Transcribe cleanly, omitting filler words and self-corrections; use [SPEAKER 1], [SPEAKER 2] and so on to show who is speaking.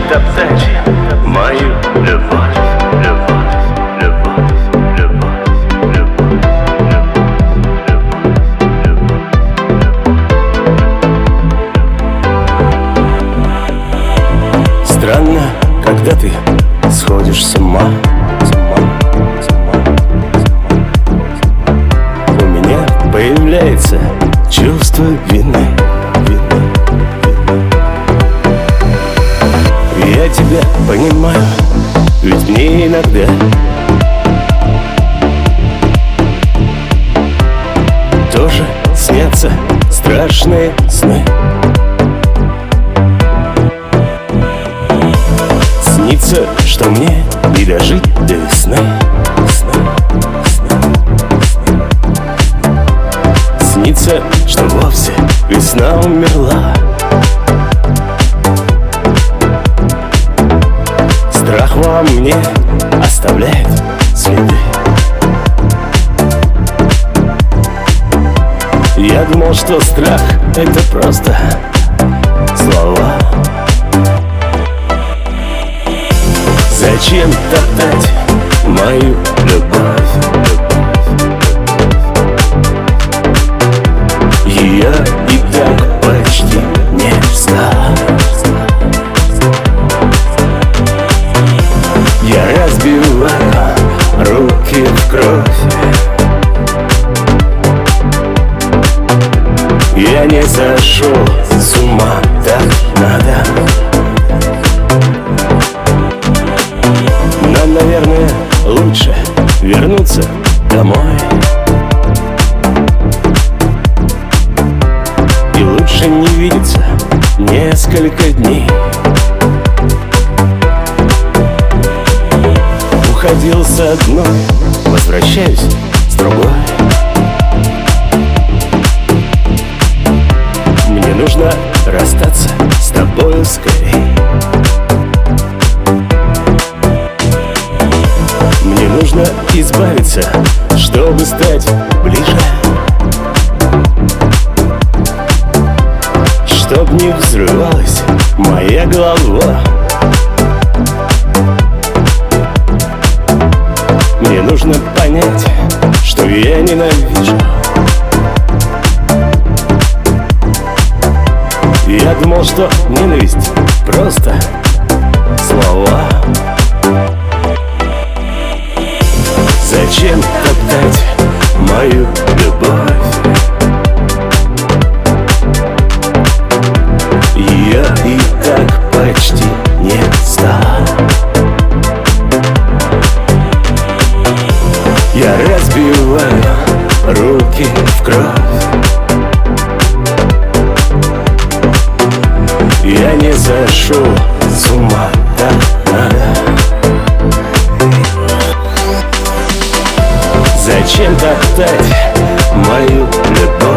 [SPEAKER 1] топтать мою любовь, любовь, любовь, любовь, любовь, любовь. Странно, когда ты сходишь с ума. У меня появляется чувство вины. Я тебя понимаю, ведь мне иногда тоже снятся страшные сны. Снится, что мне не дожить до весны. Снится, что вовсе весна умерла. Страх во мне оставляет следы. Я думал, что страх — это просто слова. Зачем топтать мою любовь? Ее и так почти не стало. Я разбиваю руки в кровь. Я не сошел с ума, так надо. Нам, наверное, лучше вернуться домой. И лучше не видеться несколько дней. Уходил с одной, возвращаюсь с другой. Мне нужно расстаться с тобою скорей. Мне нужно избавиться, чтобы стать ближе. Чтоб не взрывалась моя голова. Мне нужно понять, что я ненавижу. Я думал, что ненависть просто слова. Зачем топтать мою любовь? Ее и так почти не стало. Я разбиваю руки в кровь. Я не сошел с ума, так надо. Зачем топтать мою любовь?